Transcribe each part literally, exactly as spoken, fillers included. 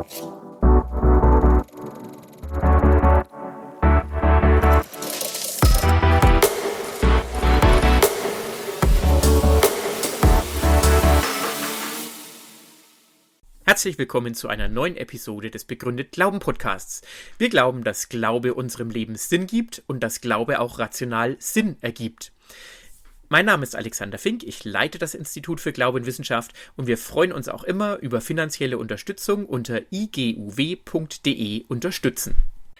Herzlich willkommen zu einer neuen Episode des Begründet Glauben Podcasts. Wir glauben, dass Glaube unserem Leben Sinn gibt und dass Glaube auch rational Sinn ergibt. Mein Name ist Alexander Fink, ich leite das Institut für Glaube und Wissenschaft und wir freuen uns auch immer über finanzielle Unterstützung unter i g u w punkt d e unterstützen.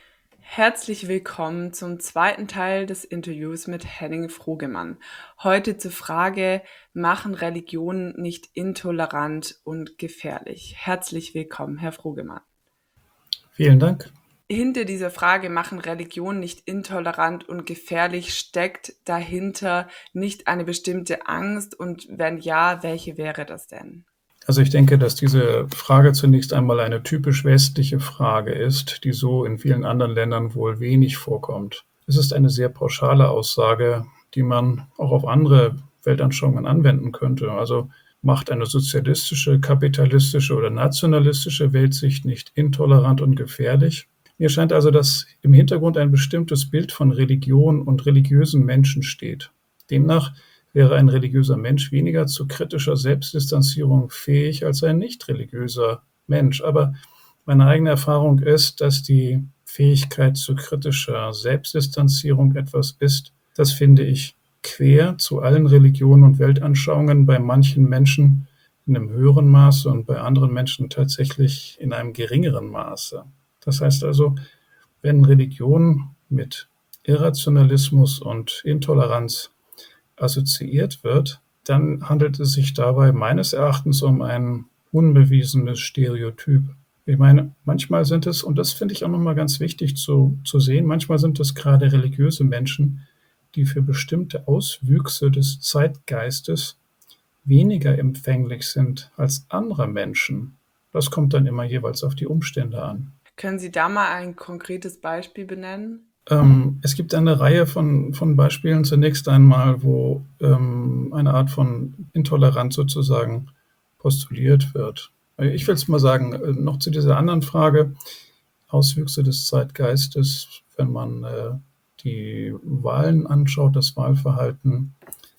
Herzlich willkommen zum zweiten Teil des Interviews mit Henning Frogemann. Heute zur Frage, machen Religionen nicht intolerant und gefährlich? Herzlich willkommen, Herr Frogemann. Vielen Dank. Hinter dieser Frage, machen Religionen nicht intolerant und gefährlich, steckt dahinter nicht eine bestimmte Angst? Und wenn ja, welche wäre das denn? Also ich denke, dass diese Frage zunächst einmal eine typisch westliche Frage ist, die so in vielen anderen Ländern wohl wenig vorkommt. Es ist eine sehr pauschale Aussage, die man auch auf andere Weltanschauungen anwenden könnte. Also macht eine sozialistische, kapitalistische oder nationalistische Weltsicht nicht intolerant und gefährlich? Mir scheint also, dass im Hintergrund ein bestimmtes Bild von Religion und religiösen Menschen steht. Demnach wäre ein religiöser Mensch weniger zu kritischer Selbstdistanzierung fähig als ein nicht religiöser Mensch. Aber meine eigene Erfahrung ist, dass die Fähigkeit zu kritischer Selbstdistanzierung etwas ist, das finde ich quer zu allen Religionen und Weltanschauungen bei manchen Menschen in einem höheren Maße und bei anderen Menschen tatsächlich in einem geringeren Maße. Das heißt also, wenn Religion mit Irrationalismus und Intoleranz assoziiert wird, dann handelt es sich dabei meines Erachtens um ein unbewiesenes Stereotyp. Ich meine, manchmal sind es, und das finde ich auch nochmal ganz wichtig zu, zu sehen, manchmal sind es gerade religiöse Menschen, die für bestimmte Auswüchse des Zeitgeistes weniger empfänglich sind als andere Menschen. Das kommt dann immer jeweils auf die Umstände an. Können Sie da mal ein konkretes Beispiel benennen? Ähm, es gibt eine Reihe von, von Beispielen. Zunächst einmal, wo ähm, eine Art von Intoleranz sozusagen postuliert wird. Ich will es mal sagen, äh, noch zu dieser anderen Frage, Auswüchse des Zeitgeistes, wenn man äh, die Wahlen anschaut, das Wahlverhalten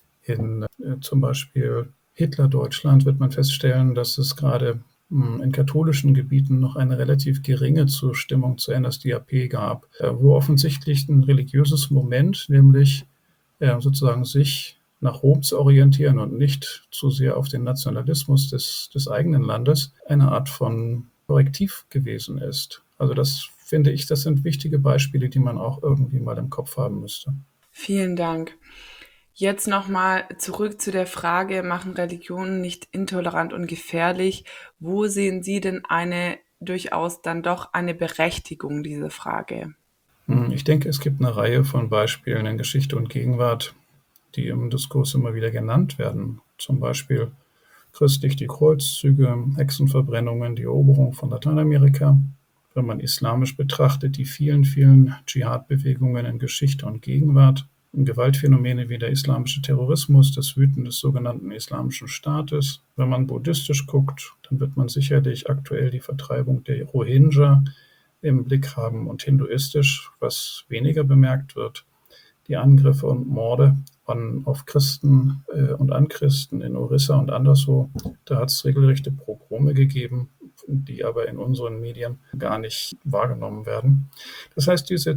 in äh, zum Beispiel Hitler-Deutschland, wird man feststellen, dass es gerade in katholischen Gebieten noch eine relativ geringe Zustimmung zur N S D A P gab, wo offensichtlich ein religiöses Moment, nämlich sozusagen sich nach Rom zu orientieren und nicht zu sehr auf den Nationalismus des, des eigenen Landes, eine Art von Korrektiv gewesen ist. Also das finde ich, das sind wichtige Beispiele, die man auch irgendwie mal im Kopf haben müsste. Vielen Dank. Jetzt nochmal zurück zu der Frage, machen Religionen nicht intolerant und gefährlich? Wo sehen Sie denn eine durchaus dann doch eine Berechtigung dieser Frage? Ich denke, es gibt eine Reihe von Beispielen in Geschichte und Gegenwart, die im Diskurs immer wieder genannt werden. Zum Beispiel christlich die Kreuzzüge, Hexenverbrennungen, die Eroberung von Lateinamerika. Wenn man islamisch betrachtet, die vielen, vielen Dschihad-Bewegungen in Geschichte und Gegenwart. Gewaltphänomene wie der islamische Terrorismus, das Wüten des sogenannten Islamischen Staates. Wenn man buddhistisch guckt, dann wird man sicherlich aktuell die Vertreibung der Rohingya im Blick haben und hinduistisch, was weniger bemerkt wird, die Angriffe und Morde an, auf Christen äh, und an Christen in Orissa und anderswo. Da hat es regelrechte Pogrome gegeben, die aber in unseren Medien gar nicht wahrgenommen werden. Das heißt, diese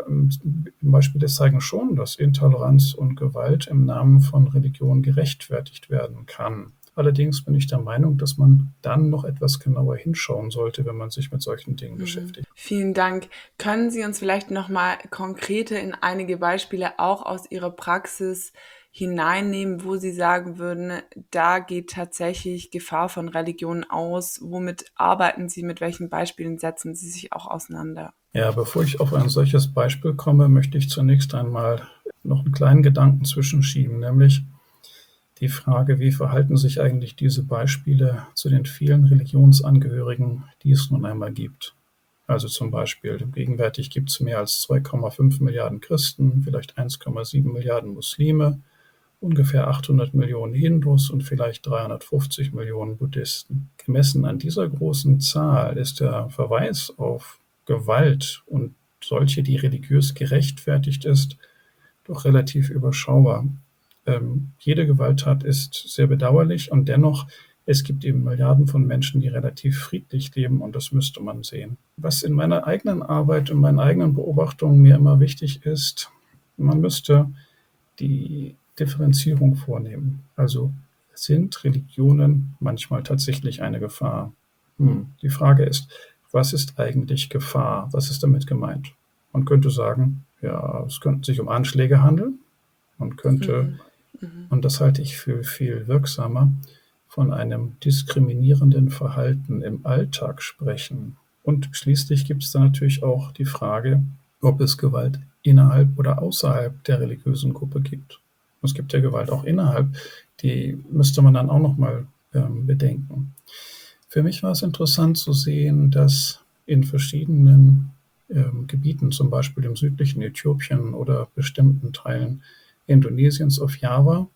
Beispiele zeigen schon, dass Intoleranz und Gewalt im Namen von Religion gerechtfertigt werden kann. Allerdings bin ich der Meinung, dass man dann noch etwas genauer hinschauen sollte, wenn man sich mit solchen Dingen mhm. beschäftigt. Vielen Dank. Können Sie uns vielleicht nochmal konkrete in einige Beispiele auch aus Ihrer Praxis hineinnehmen, wo Sie sagen würden, da geht tatsächlich Gefahr von Religion aus? Womit arbeiten Sie, mit welchen Beispielen setzen Sie sich auch auseinander? Ja, bevor ich auf ein solches Beispiel komme, möchte ich zunächst einmal noch einen kleinen Gedanken zwischenschieben, nämlich die Frage, wie verhalten sich eigentlich diese Beispiele zu den vielen Religionsangehörigen, die es nun einmal gibt. Also zum Beispiel, gegenwärtig gibt es mehr als zwei Komma fünf Milliarden Christen, vielleicht eins Komma sieben Milliarden Muslime ungefähr achthundert Millionen Hindus und vielleicht dreihundertfünfzig Millionen Buddhisten. Gemessen an dieser großen Zahl ist der Verweis auf Gewalt und solche, die religiös gerechtfertigt ist, doch relativ überschaubar. Ähm, jede Gewalttat ist sehr bedauerlich und dennoch, es gibt eben Milliarden von Menschen, die relativ friedlich leben und das müsste man sehen. Was in meiner eigenen Arbeit und meinen eigenen Beobachtungen mir immer wichtig ist, man müsste die Differenzierung vornehmen. Also sind Religionen manchmal tatsächlich eine Gefahr? Hm. Die Frage ist, was ist eigentlich Gefahr? Was ist damit gemeint? Man könnte sagen, ja, es könnte sich um Anschläge handeln. Man könnte, mhm. Mhm. und das halte ich für viel wirksamer, von einem diskriminierenden Verhalten im Alltag sprechen. Und schließlich gibt es dann natürlich auch die Frage, ob es Gewalt innerhalb oder außerhalb der religiösen Gruppe gibt. Es gibt ja Gewalt auch innerhalb, die müsste man dann auch nochmal ähm, bedenken. Für mich war es interessant zu sehen, dass in verschiedenen ähm, Gebieten, zum Beispiel im südlichen Äthiopien oder bestimmten Teilen Indonesiens auf Java,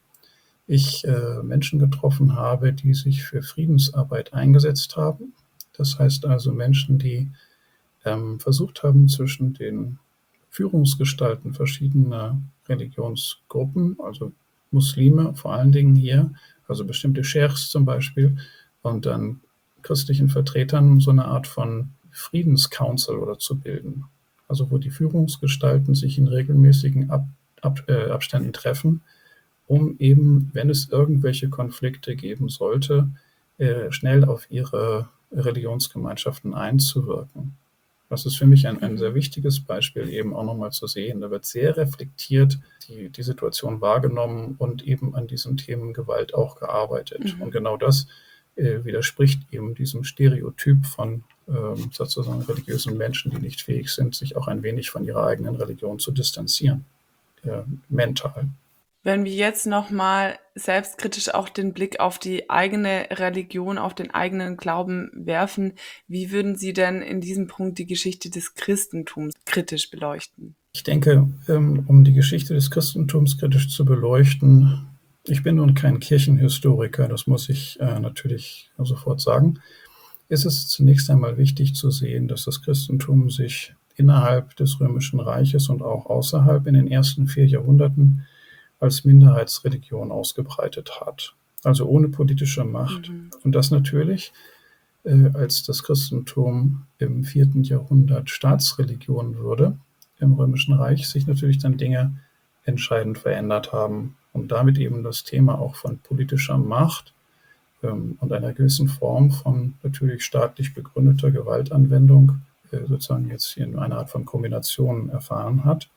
ich äh, Menschen getroffen habe, die sich für Friedensarbeit eingesetzt haben. Das heißt also Menschen, die ähm, versucht haben, zwischen den Führungsgestalten verschiedener Religionsgruppen, also Muslime vor allen Dingen hier, also bestimmte Scheichs zum Beispiel, und dann christlichen Vertretern so eine Art von Friedenscouncil oder zu bilden. Also wo die Führungsgestalten sich in regelmäßigen Ab, Ab, äh, Abständen treffen, um eben, wenn es irgendwelche Konflikte geben sollte, äh, schnell auf ihre Religionsgemeinschaften einzuwirken. Das ist für mich ein, ein sehr wichtiges Beispiel, eben auch nochmal zu sehen. Da wird sehr reflektiert die, die Situation wahrgenommen und eben an diesen Themen Gewalt auch gearbeitet. Mhm. Und genau das äh, widerspricht eben diesem Stereotyp von ähm, sozusagen religiösen Menschen, die nicht fähig sind, sich auch ein wenig von ihrer eigenen Religion zu distanzieren, äh, mental. Wenn wir jetzt nochmal selbstkritisch auch den Blick auf die eigene Religion, auf den eigenen Glauben werfen, wie würden Sie denn in diesem Punkt die Geschichte des Christentums kritisch beleuchten? Ich denke, um die Geschichte des Christentums kritisch zu beleuchten, ich bin nun kein Kirchenhistoriker, das muss ich äh, natürlich sofort sagen, ist es zunächst einmal wichtig zu sehen, dass das Christentum sich innerhalb des Römischen Reiches und auch außerhalb in den ersten vier Jahrhunderten als Minderheitsreligion ausgebreitet hat, also ohne politische Macht. Mhm. Und das natürlich, äh, als das Christentum im vierten Jahrhundert Staatsreligion wurde, im Römischen Reich, sich natürlich dann Dinge entscheidend verändert haben und damit eben das Thema auch von politischer Macht ähm, und einer gewissen Form von natürlich staatlich begründeter Gewaltanwendung äh, sozusagen jetzt hier in einer Art von Kombination erfahren hat.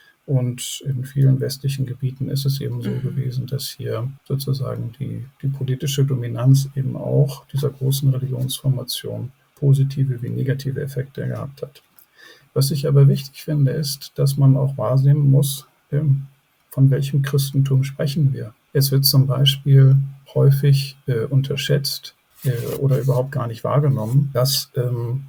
Und in vielen westlichen Gebieten ist es eben so mhm. gewesen, dass hier sozusagen die, die politische Dominanz eben auch dieser großen Religionsformation positive wie negative Effekte gehabt hat. Was ich aber wichtig finde, ist, dass man auch wahrnehmen muss, von welchem Christentum sprechen wir. Es wird zum Beispiel häufig äh, unterschätzt äh, oder überhaupt gar nicht wahrgenommen, dass ähm,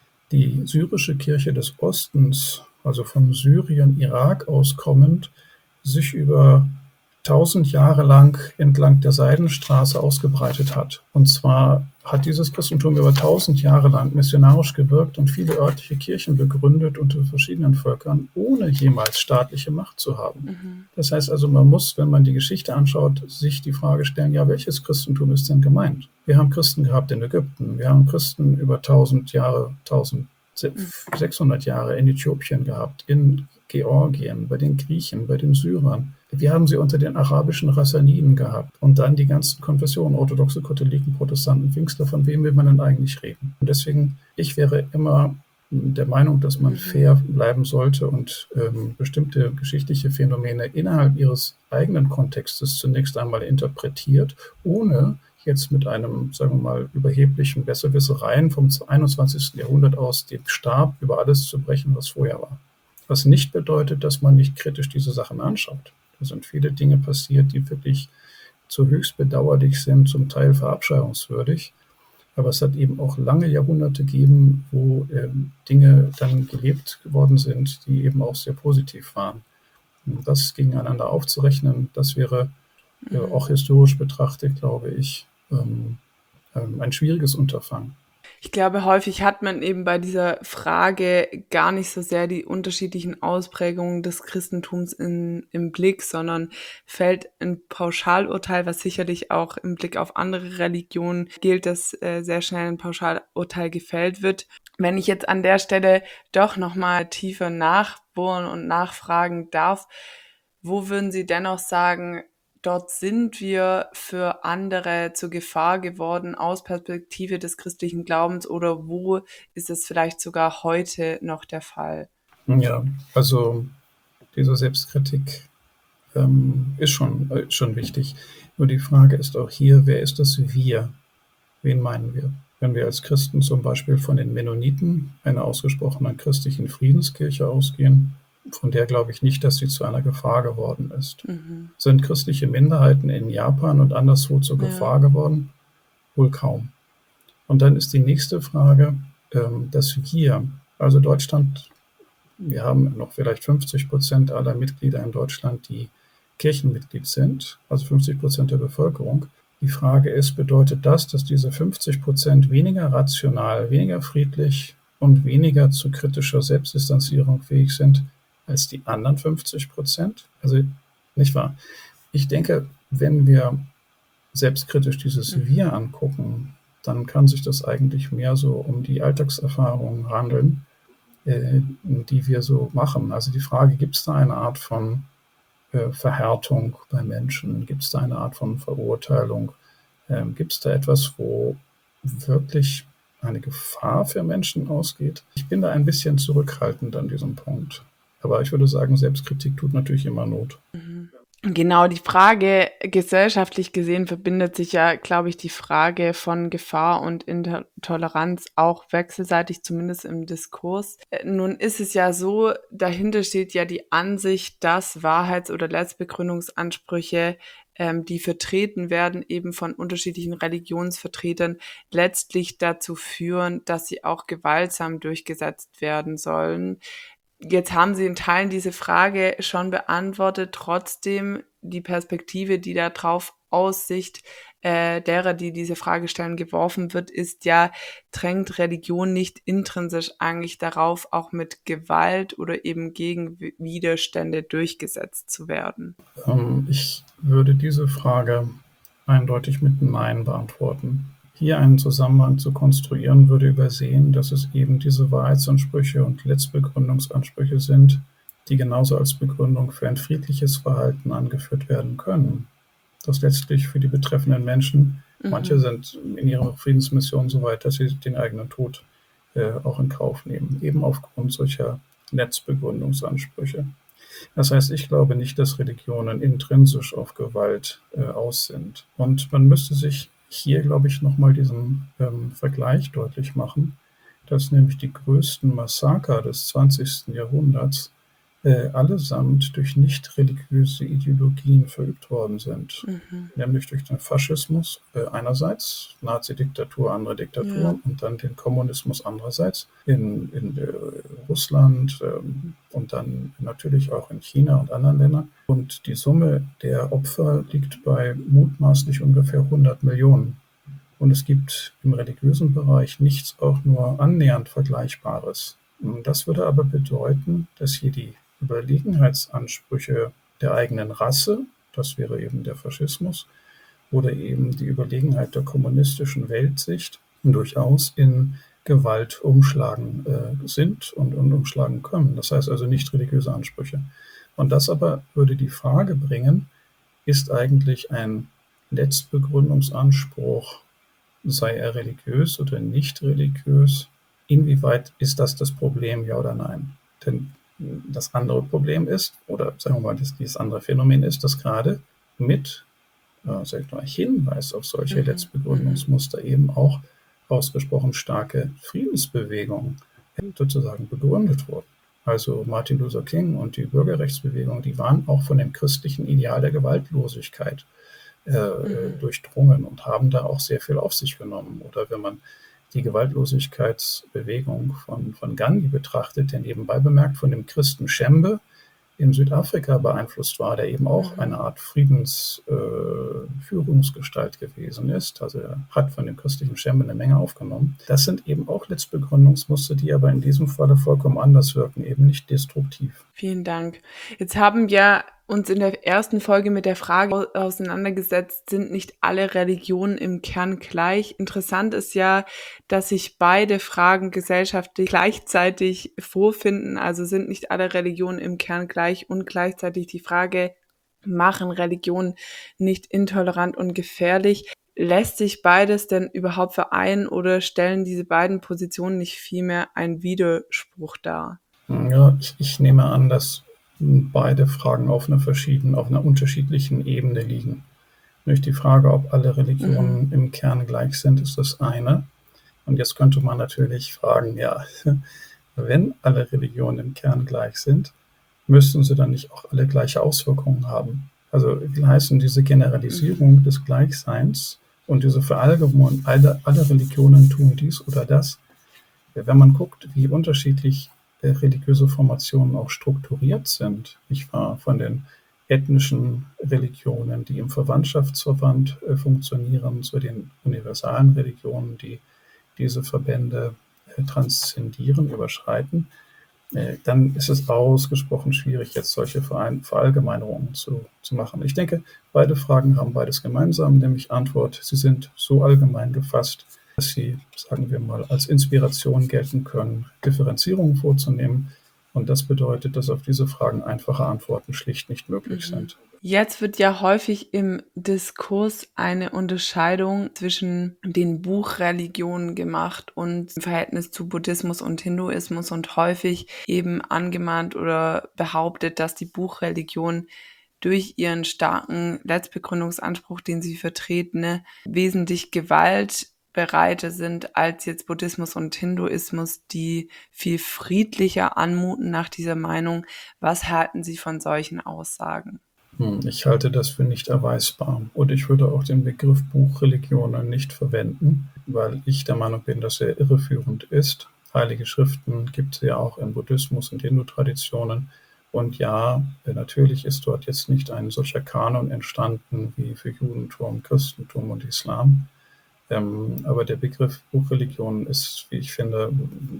die syrische Kirche des Ostens, also von Syrien, Irak aus kommend, sich über tausend Jahre lang entlang der Seidenstraße ausgebreitet hat. Und zwar hat dieses Christentum über tausend Jahre lang missionarisch gewirkt und viele örtliche Kirchen begründet unter verschiedenen Völkern, ohne jemals staatliche Macht zu haben. Mhm. Das heißt also, man muss, wenn man die Geschichte anschaut, sich die Frage stellen, ja, welches Christentum ist denn gemeint? Wir haben Christen gehabt in Ägypten, wir haben Christen über tausend Jahre, eintausendsechshundert Jahre in Äthiopien gehabt, in Georgien, bei den Griechen, bei den Syrern. Wir haben sie unter den arabischen Rassaniden gehabt und dann die ganzen Konfessionen, orthodoxe, Katholiken, Protestanten, Pfingstler, von wem will man denn eigentlich reden? Und deswegen, ich wäre immer der Meinung, dass man fair bleiben sollte und ähm, bestimmte geschichtliche Phänomene innerhalb ihres eigenen Kontextes zunächst einmal interpretiert, ohne jetzt mit einem, sagen wir mal, überheblichen Besserwissereien vom einundzwanzigsten Jahrhundert aus den Stab über alles zu brechen, was vorher war. Was nicht bedeutet, dass man nicht kritisch diese Sachen anschaut. Da sind viele Dinge passiert, die wirklich zu höchst bedauerlich sind, zum Teil verabscheuungswürdig. Aber es hat eben auch lange Jahrhunderte gegeben, wo ähm, Dinge dann gelebt worden sind, die eben auch sehr positiv waren. Und das gegeneinander aufzurechnen, das wäre äh, auch historisch betrachtet, glaube ich, ähm, ähm, ein schwieriges Unterfangen. Ich glaube, häufig hat man eben bei dieser Frage gar nicht so sehr die unterschiedlichen Ausprägungen des Christentums in, im Blick, sondern fällt ein Pauschalurteil, was sicherlich auch im Blick auf andere Religionen gilt, dass äh, sehr schnell ein Pauschalurteil gefällt wird. Wenn ich jetzt an der Stelle doch nochmal tiefer nachbohren und nachfragen darf, wo würden Sie dennoch sagen, dort sind wir für andere zur Gefahr geworden aus Perspektive des christlichen Glaubens, oder wo ist es vielleicht sogar heute noch der Fall? Ja, also diese Selbstkritik ähm, ist schon, äh, schon wichtig. Nur die Frage ist auch hier, wer ist das Wir? Wen meinen wir? Wenn wir als Christen zum Beispiel von den Mennoniten, einer ausgesprochenen christlichen Friedenskirche, ausgehen, von der glaube ich nicht, dass sie zu einer Gefahr geworden ist. Mhm. Sind christliche Minderheiten in Japan und anderswo zur Ja. Gefahr geworden? Wohl kaum. Und dann ist die nächste Frage, ähm, dass wir, also Deutschland, wir haben noch vielleicht fünfzig Prozent aller Mitglieder in Deutschland, die Kirchenmitglied sind, also fünfzig Prozent der Bevölkerung. Die Frage ist, bedeutet das, dass diese fünfzig Prozent weniger rational, weniger friedlich und weniger zu kritischer Selbstdistanzierung fähig sind als die anderen fünfzig Prozent? Also, nicht wahr? Ich denke, wenn wir selbstkritisch dieses Mhm. Wir angucken, dann kann sich das eigentlich mehr so um die Alltagserfahrungen handeln, äh, die wir so machen. Also die Frage, gibt es da eine Art von äh, Verhärtung bei Menschen? Gibt es da eine Art von Verurteilung? Ähm, gibt es da etwas, wo wirklich eine Gefahr für Menschen ausgeht? Ich bin da ein bisschen zurückhaltend an diesem Punkt. Aber ich würde sagen, Selbstkritik tut natürlich immer Not. Mhm. Genau, die Frage, gesellschaftlich gesehen, verbindet sich ja, glaube ich, die Frage von Gefahr und Intoleranz auch wechselseitig, zumindest im Diskurs. Äh, Nun ist es ja so, dahinter steht ja die Ansicht, dass Wahrheits- oder Letztbegründungsansprüche, ähm, die vertreten werden, eben von unterschiedlichen Religionsvertretern, letztlich dazu führen, dass sie auch gewaltsam durchgesetzt werden sollen. Jetzt haben Sie in Teilen diese Frage schon beantwortet. Trotzdem die Perspektive, die da drauf aus Sicht äh, derer, die diese Frage stellen, geworfen wird, ist ja, drängt Religion nicht intrinsisch eigentlich darauf, auch mit Gewalt oder eben gegen Wi- Widerstände durchgesetzt zu werden? Ähm, ich würde diese Frage eindeutig mit Nein beantworten. Hier einen Zusammenhang zu konstruieren, würde übersehen, dass es eben diese Wahrheitsansprüche und Letztbegründungsansprüche sind, die genauso als Begründung für ein friedliches Verhalten angeführt werden können. Das letztlich für die betreffenden Menschen, Mhm. manche sind in ihrer Friedensmission so weit, dass sie den eigenen Tod äh, auch in Kauf nehmen, eben aufgrund solcher Netzbegründungsansprüche. Das heißt, ich glaube nicht, dass Religionen intrinsisch auf Gewalt äh, aus sind. Und man müsste sich hier, glaube ich, nochmal diesen ähm, Vergleich deutlich machen, dass nämlich die größten Massaker des zwanzigsten Jahrhunderts äh, allesamt durch nicht religiöse Ideologien verübt worden sind. Mhm. Nämlich durch den Faschismus äh, einerseits, Nazi-Diktatur, andere Diktatur, Ja. und dann den Kommunismus andererseits in, in äh, Russland ähm, und dann natürlich auch in China und anderen Ländern. Und die Summe der Opfer liegt bei mutmaßlich ungefähr hundert Millionen. Und es gibt im religiösen Bereich nichts auch nur annähernd Vergleichbares. Das würde aber bedeuten, dass hier die Überlegenheitsansprüche der eigenen Rasse, das wäre eben der Faschismus, oder eben die Überlegenheit der kommunistischen Weltsicht, durchaus in Gewalt umschlagen äh, sind und, und umschlagen können. Das heißt also nicht religiöse Ansprüche. Und das aber würde die Frage bringen, ist eigentlich ein Letztbegründungsanspruch, sei er religiös oder nicht religiös, inwieweit ist das das Problem, ja oder nein? Denn das andere Problem ist, oder sagen wir mal, das, dieses andere Phänomen ist, dass gerade mit äh, sag ich mal, Hinweis auf solche Mhm. Letztbegründungsmuster eben auch ausgesprochen starke Friedensbewegungen sozusagen begründet wurden. Also Martin Luther King und die Bürgerrechtsbewegung, die waren auch von dem christlichen Ideal der Gewaltlosigkeit äh, Mhm. durchdrungen und haben da auch sehr viel auf sich genommen. Oder wenn man die Gewaltlosigkeitsbewegung von, von Gandhi betrachtet, der nebenbei bemerkt von dem Christen Schembe in Südafrika beeinflusst war, der eben auch eine Art Friedensführungsgestalt äh, gewesen ist. Also er hat von den christlichen Stämmen eine Menge aufgenommen. Das sind eben auch Letztbegründungsmuster, die aber in diesem Falle vollkommen anders wirken, eben nicht destruktiv. Vielen Dank. Jetzt haben wir uns in der ersten Folge mit der Frage auseinandergesetzt, sind nicht alle Religionen im Kern gleich? Interessant ist ja, dass sich beide Fragen gesellschaftlich gleichzeitig vorfinden. Also sind nicht alle Religionen im Kern gleich und gleichzeitig die Frage, machen Religionen nicht intolerant und gefährlich? Lässt sich beides denn überhaupt vereinen oder stellen diese beiden Positionen nicht vielmehr einen Widerspruch dar? Ja, ich, ich nehme an, dass beide Fragen auf einer verschiedenen, auf einer unterschiedlichen Ebene liegen. Durch die Frage, ob alle Religionen mhm. im Kern gleich sind, ist das eine. Und jetzt könnte man natürlich fragen, ja, wenn alle Religionen im Kern gleich sind, müssten sie dann nicht auch alle gleiche Auswirkungen haben? Also will heißen, diese Generalisierung mhm. des Gleichseins und diese Verallgemeinerung, alle, alle Religionen tun dies oder das, wenn man guckt, wie unterschiedlich religiöse Formationen auch strukturiert sind. Ich war von den ethnischen Religionen, die im Verwandtschaftsverband äh, funktionieren, zu den universalen Religionen, die diese Verbände äh, transzendieren, überschreiten, äh, dann ist es ausgesprochen schwierig, jetzt solche Verein- Verallgemeinerungen zu, zu machen. Ich denke, beide Fragen haben beides gemeinsam, nämlich Antwort, sie sind so allgemein gefasst, dass sie, sagen wir mal, als Inspiration gelten können, Differenzierungen vorzunehmen. Und das bedeutet, dass auf diese Fragen einfache Antworten schlicht nicht möglich mhm. sind. Jetzt wird ja häufig im Diskurs eine Unterscheidung zwischen den Buchreligionen gemacht und im Verhältnis zu Buddhismus und Hinduismus und häufig eben angemahnt oder behauptet, dass die Buchreligion durch ihren starken Letztbegründungsanspruch, den sie vertreten, wesentlich Gewalt bereiter sind als jetzt Buddhismus und Hinduismus, die viel friedlicher anmuten nach dieser Meinung. Was halten Sie von solchen Aussagen? Ich halte das für nicht erweisbar und ich würde auch den Begriff Buchreligionen nicht verwenden, weil ich der Meinung bin, dass er irreführend ist. Heilige Schriften gibt es ja auch im Buddhismus und Hindu-Traditionen. Und ja, natürlich ist dort jetzt nicht ein solcher Kanon entstanden wie für Judentum, Christentum und Islam. Ähm, aber der Begriff Buchreligion ist, wie ich finde,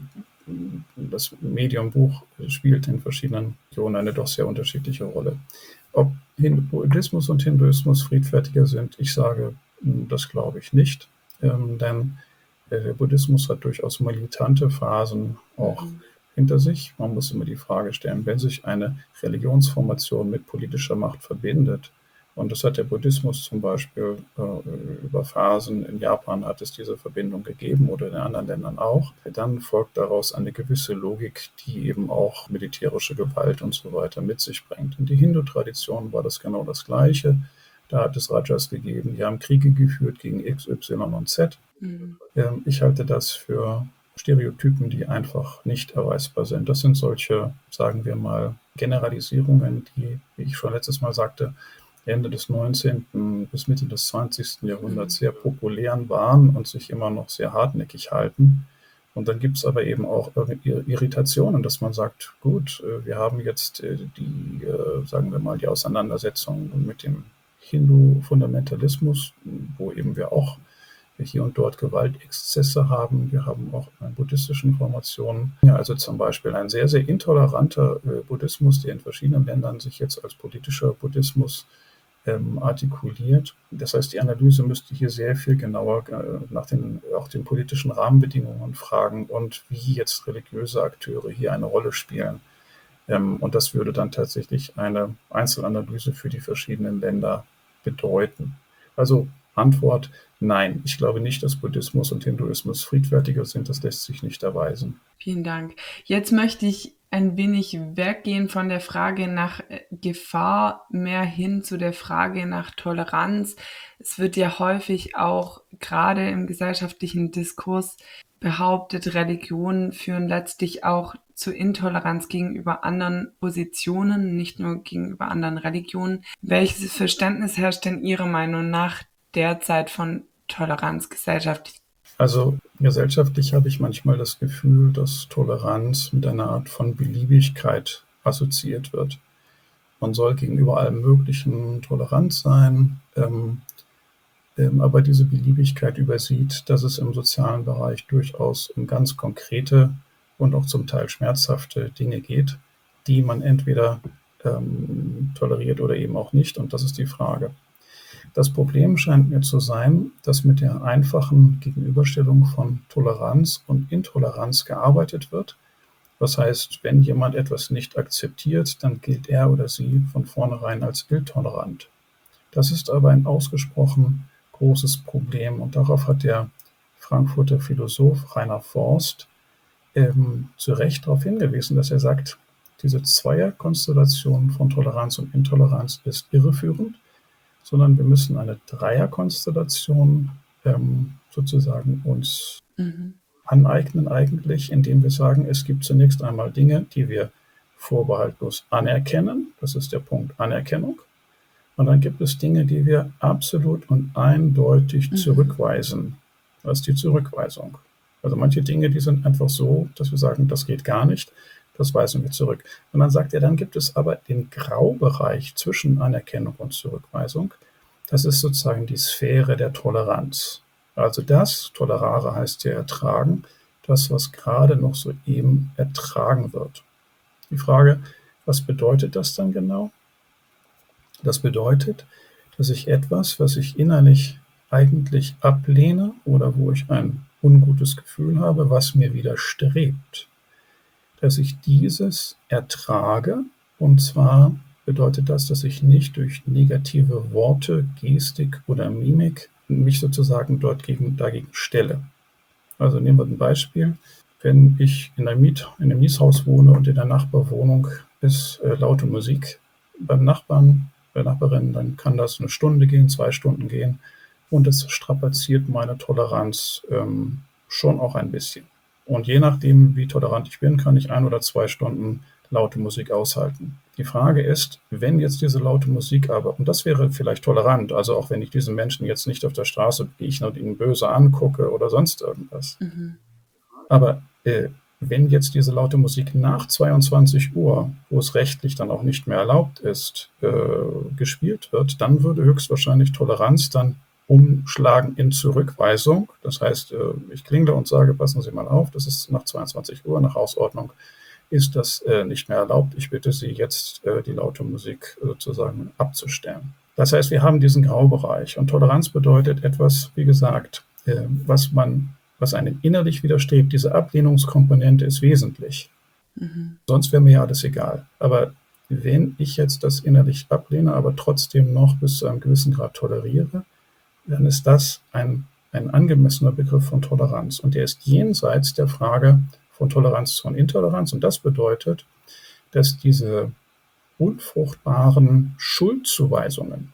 das Medium Buch spielt in verschiedenen Religionen eine doch sehr unterschiedliche Rolle. Ob Buddhismus und Hinduismus friedfertiger sind, ich sage, das glaube ich nicht, ähm, denn der Buddhismus hat durchaus militante Phasen auch mhm. hinter sich. Man muss immer die Frage stellen, wenn sich eine Religionsformation mit politischer Macht verbindet, und das hat der Buddhismus zum Beispiel äh, über Phasen, in Japan hat es diese Verbindung gegeben oder in anderen Ländern auch. Dann folgt daraus eine gewisse Logik, die eben auch militärische Gewalt und so weiter mit sich bringt. In der Hindu-Tradition war das genau das Gleiche. Da hat es Rajas gegeben, die haben Kriege geführt gegen X, Y und Z. Mhm. Ähm, ich halte das für Stereotypen, die einfach nicht erweisbar sind. Das sind solche, sagen wir mal, Generalisierungen, die, wie ich schon letztes Mal sagte, Ende des neunzehnten bis Mitte des zwanzigsten Jahrhunderts sehr populär waren und sich immer noch sehr hartnäckig halten. Und dann gibt es aber eben auch Irritationen, dass man sagt, gut, wir haben jetzt die, sagen wir mal, die Auseinandersetzung mit dem Hindu-Fundamentalismus, wo eben wir auch hier und dort Gewaltexzesse haben. Wir haben auch in buddhistischen Formationen, ja, also zum Beispiel ein sehr, sehr intoleranter Buddhismus, der in verschiedenen Ländern sich jetzt als politischer Buddhismus ähm, artikuliert. Das heißt, die Analyse müsste hier sehr viel genauer äh, nach den, auch den politischen Rahmenbedingungen fragen und wie jetzt religiöse Akteure hier eine Rolle spielen. Ähm, und das würde dann tatsächlich eine Einzelanalyse für die verschiedenen Länder bedeuten. Also Antwort, nein. Ich glaube nicht, dass Buddhismus und Hinduismus friedfertiger sind. Das lässt sich nicht erweisen. Vielen Dank. Jetzt möchte ich ein wenig weggehen von der Frage nach Gefahr, mehr hin zu der Frage nach Toleranz. Es wird ja häufig auch gerade im gesellschaftlichen Diskurs behauptet, Religionen führen letztlich auch zu Intoleranz gegenüber anderen Positionen, nicht nur gegenüber anderen Religionen. Welches Verständnis herrscht denn Ihrer Meinung nach derzeit von Toleranz gesellschaftlich? Also gesellschaftlich habe ich manchmal das Gefühl, dass Toleranz mit einer Art von Beliebigkeit assoziiert wird. man soll gegenüber allem Möglichen tolerant sein, ähm, ähm, aber diese Beliebigkeit übersieht, dass es im sozialen Bereich durchaus um ganz konkrete und auch zum Teil schmerzhafte Dinge geht, die man entweder ähm, toleriert oder eben auch nicht. Und das ist die Frage. Das Problem scheint mir zu sein, dass mit der einfachen Gegenüberstellung von Toleranz und Intoleranz gearbeitet wird. Das heißt, wenn jemand etwas nicht akzeptiert, dann gilt er oder sie von vornherein als intolerant. Das ist aber ein ausgesprochen großes Problem und darauf hat der Frankfurter Philosoph Rainer Forst ähm, zu Recht darauf hingewiesen, dass er sagt, diese Zweierkonstellation von Toleranz und Intoleranz ist irreführend, sondern wir müssen eine Dreierkonstellation ähm, sozusagen uns mhm. aneignen eigentlich, indem wir sagen, es gibt zunächst einmal Dinge, die wir vorbehaltlos anerkennen. Das ist der Punkt Anerkennung. Und dann gibt es Dinge, die wir absolut und eindeutig mhm. zurückweisen. Das ist die Zurückweisung. Also manche Dinge, die sind einfach so, dass wir sagen, das geht gar nicht, das weisen wir zurück. Und dann sagt er, dann gibt es aber den Graubereich zwischen Anerkennung und Zurückweisung. Das ist sozusagen die Sphäre der Toleranz. Also das, tolerare heißt ja ertragen, das, was gerade noch so eben ertragen wird. Die Frage, was bedeutet das dann genau? Das bedeutet, dass ich etwas, was ich innerlich eigentlich ablehne oder wo ich ein ungutes Gefühl habe, was mir widerstrebt, dass ich dieses ertrage, und zwar bedeutet das, dass ich nicht durch negative Worte, Gestik oder Mimik mich sozusagen dort gegen, dagegen stelle. Also nehmen wir ein Beispiel. Wenn ich in einem, Miet, in einem Mietshaus wohne und in der Nachbarwohnung ist äh, laute Musik beim Nachbarn, bei der Nachbarin, dann kann das eine Stunde gehen, zwei Stunden gehen und es strapaziert meine Toleranz ähm, schon auch ein bisschen. Und je nachdem, wie tolerant ich bin, kann ich ein oder zwei Stunden laute Musik aushalten. Die Frage ist, wenn jetzt diese laute Musik aber, und das wäre vielleicht tolerant, also auch wenn ich diesen Menschen jetzt nicht auf der Straße begegne und ihn böse angucke oder sonst irgendwas. Mhm. Aber äh, wenn jetzt diese laute Musik nach zweiundzwanzig Uhr, wo es rechtlich dann auch nicht mehr erlaubt ist, äh, gespielt wird, dann würde höchstwahrscheinlich Toleranz dann umschlagen in Zurückweisung. Das heißt, äh, ich klingle und sage, passen Sie mal auf, das ist nach zweiundzwanzig Uhr, nach Hausordnung ist das äh, nicht mehr erlaubt. Ich bitte Sie jetzt, äh, die laute Musik sozusagen abzustellen. Das heißt, wir haben diesen Graubereich und Toleranz bedeutet etwas, wie gesagt, äh, was man was einem innerlich widerstrebt. Diese Ablehnungskomponente ist wesentlich. Mhm. Sonst wäre mir ja alles egal. Aber wenn ich jetzt das innerlich ablehne, aber trotzdem noch bis zu einem gewissen Grad toleriere, dann ist das ein, ein angemessener Begriff von Toleranz. Und der ist jenseits der Frage von Toleranz und Intoleranz. Und das bedeutet, dass diese unfruchtbaren Schuldzuweisungen,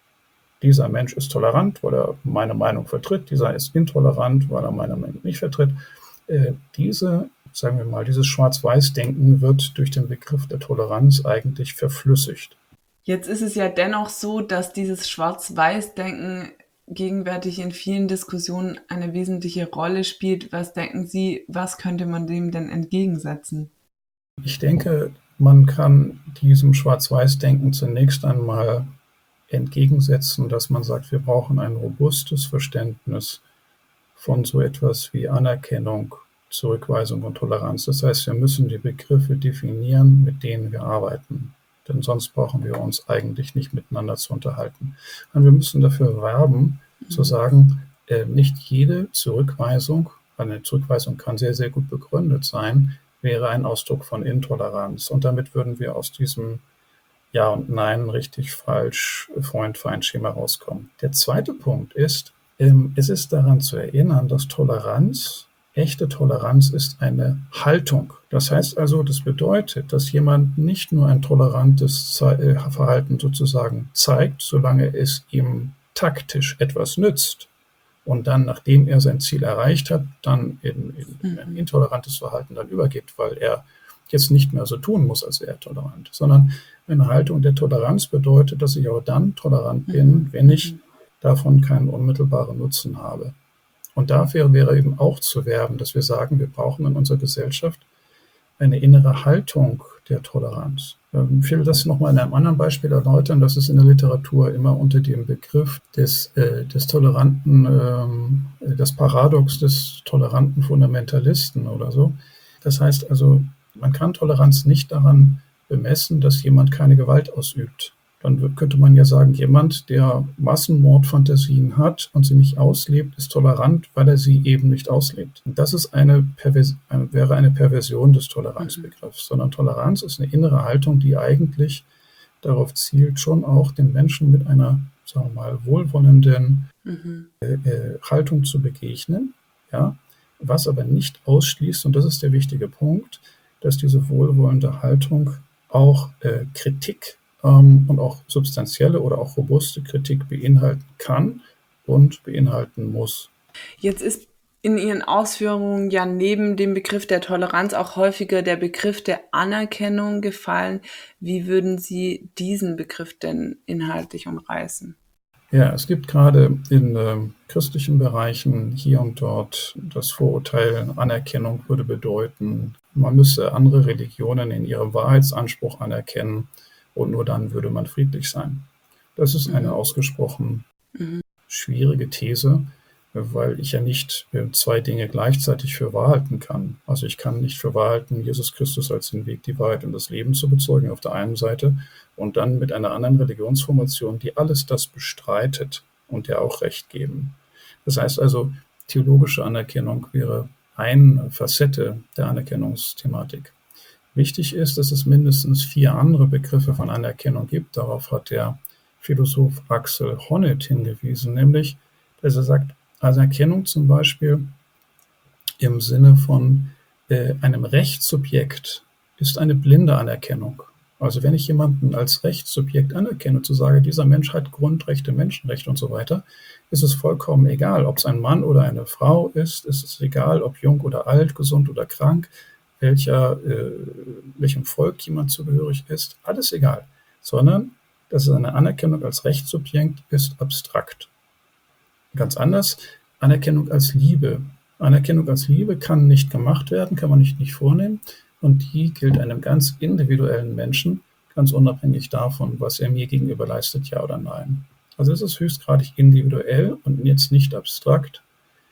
dieser Mensch ist tolerant, weil er meine Meinung vertritt, dieser ist intolerant, weil er meine Meinung nicht vertritt. Äh, diese, sagen wir mal, dieses Schwarz-Weiß-Denken wird durch den Begriff der Toleranz eigentlich verflüssigt. Jetzt ist es ja dennoch so, dass dieses Schwarz-Weiß-Denken gegenwärtig in vielen Diskussionen eine wesentliche Rolle spielt. Was denken Sie, was könnte man dem denn entgegensetzen? Ich denke, man kann diesem Schwarz-Weiß-Denken zunächst einmal entgegensetzen, dass man sagt, wir brauchen ein robustes Verständnis von so etwas wie Anerkennung, Zurückweisung und Toleranz. Das heißt, wir müssen die Begriffe definieren, mit denen wir arbeiten. Denn sonst brauchen wir uns eigentlich nicht miteinander zu unterhalten. Und wir müssen dafür werben, mhm. zu sagen, äh, nicht jede Zurückweisung, eine Zurückweisung kann sehr, sehr gut begründet sein, wäre ein Ausdruck von Intoleranz. Und damit würden wir aus diesem Ja und Nein, richtig, falsch, Freund, Feind Schema rauskommen. Der zweite Punkt ist, ähm, es ist daran zu erinnern, dass Toleranz, echte Toleranz ist eine Haltung. Das heißt also, das bedeutet, dass jemand nicht nur ein tolerantes Ze- äh, Verhalten sozusagen zeigt, solange es ihm taktisch etwas nützt und dann, nachdem er sein Ziel erreicht hat, dann in, in, in ein intolerantes Verhalten dann übergibt, weil er jetzt nicht mehr so tun muss, als wäre er tolerant, sondern eine Haltung der Toleranz bedeutet, dass ich auch dann tolerant bin, wenn ich davon keinen unmittelbaren Nutzen habe. Und dafür wäre eben auch zu werben, dass wir sagen, wir brauchen in unserer Gesellschaft eine innere Haltung der Toleranz. Ich will das nochmal in einem anderen Beispiel erläutern. Das ist in der Literatur immer unter dem Begriff des, äh, des toleranten, äh, das Paradox des toleranten Fundamentalisten oder so. Das heißt also, man kann Toleranz nicht daran bemessen, dass jemand keine Gewalt ausübt. Dann könnte man ja sagen, jemand, der Massenmordfantasien hat und sie nicht auslebt, ist tolerant, weil er sie eben nicht auslebt. Und das ist eine Pervers- eine, wäre eine Perversion des Toleranzbegriffs, sondern Toleranz ist eine innere Haltung, die eigentlich darauf zielt, schon auch den Menschen mit einer, sagen wir mal, wohlwollenden mhm. äh, äh, Haltung zu begegnen, ja, was aber nicht ausschließt, und das ist der wichtige Punkt, dass diese wohlwollende Haltung auch äh, Kritik ähm, und auch substanzielle oder auch robuste Kritik beinhalten kann und beinhalten muss. Jetzt ist in Ihren Ausführungen ja neben dem Begriff der Toleranz auch häufiger der Begriff der Anerkennung gefallen. Wie würden Sie diesen Begriff denn inhaltlich umreißen? Ja, es gibt gerade in äh, christlichen Bereichen hier und dort das Vorurteil, Anerkennung würde bedeuten, man müsse andere Religionen in ihrem Wahrheitsanspruch anerkennen und nur dann würde man friedlich sein. Das ist eine mhm. ausgesprochen mhm. schwierige These, weil ich ja nicht äh, zwei Dinge gleichzeitig für wahr halten kann. Also ich kann nicht für wahr halten, Jesus Christus als den Weg, die Wahrheit und das Leben zu bezeugen auf der einen Seite und dann mit einer anderen Religionsformation, die alles das bestreitet und der auch Recht geben. Das heißt also, theologische Anerkennung wäre eine Facette der Anerkennungsthematik. Wichtig ist, dass es mindestens vier andere Begriffe von Anerkennung gibt. Darauf hat der Philosoph Axel Honneth hingewiesen, nämlich, dass er sagt, Anerkennung zum Beispiel im Sinne von äh, einem Rechtssubjekt ist eine blinde Anerkennung. Also wenn ich jemanden als Rechtssubjekt anerkenne, zu sagen, dieser Mensch hat Grundrechte, Menschenrechte und so weiter, ist es vollkommen egal, ob es ein Mann oder eine Frau ist, ist es egal, ob jung oder alt, gesund oder krank, welcher, äh, welchem Volk jemand zugehörig ist, alles egal, sondern dass es eine Anerkennung als Rechtssubjekt ist abstrakt. Ganz anders, Anerkennung als Liebe. Anerkennung als Liebe kann nicht gemacht werden, kann man nicht, nicht vornehmen. Und die gilt einem ganz individuellen Menschen, ganz unabhängig davon, was er mir gegenüber leistet, ja oder nein. Also es ist höchstgradig individuell und jetzt nicht abstrakt.